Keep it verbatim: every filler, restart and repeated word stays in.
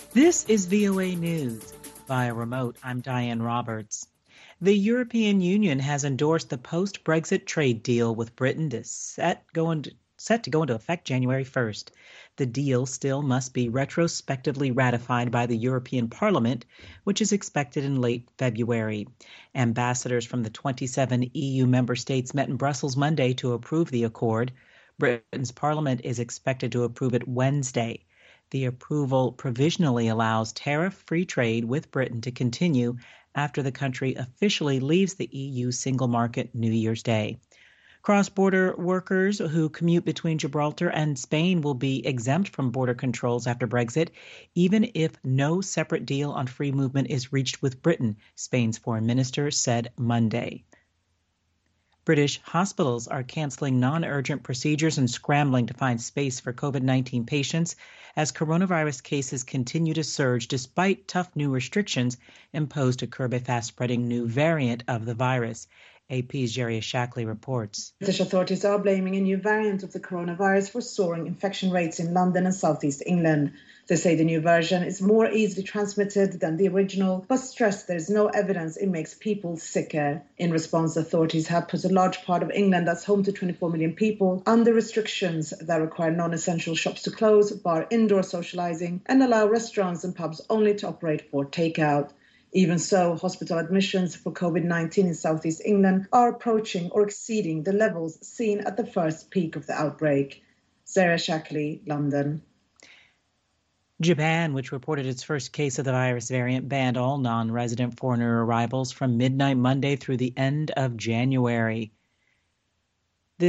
This is V O A News. Via remote, I'm Diane Roberts. The European Union has endorsed the post-Brexit trade deal with Britain to set, go into, set to go into effect January first. The deal still must be retrospectively ratified by the European Parliament, which is expected in late February. Ambassadors from the twenty-seven E U member states met in Brussels Monday to approve the accord. Britain's Parliament is expected to approve it Wednesday. The approval provisionally allows tariff-free trade with Britain to continue after the country officially leaves the E U single market New Year's Day. Cross-border workers who commute between Gibraltar and Spain will be exempt from border controls after Brexit, even if no separate deal on free movement is reached with Britain, Spain's foreign minister said Monday. British hospitals are canceling non-urgent procedures and scrambling to find space for COVID nineteen patients as coronavirus cases continue to surge despite tough new restrictions imposed to curb a fast-spreading new variant of the virus. A P's Jerry Shackley reports. British authorities are blaming a new variant of the coronavirus for soaring infection rates in London and southeast England. They say the new version is more easily transmitted than the original, but stress there is no evidence it makes people sicker. In response, authorities have put a large part of England, that's home to twenty-four million people, under restrictions that require non-essential shops to close, bar indoor socialising, and allow restaurants and pubs only to operate for takeout. Even so, hospital admissions for COVID nineteen in southeast England are approaching or exceeding the levels seen at the first peak of the outbreak. Sarah Shackley, London. Japan, which reported its first case of the virus variant, banned all non-resident foreigner arrivals from midnight Monday through the end of January.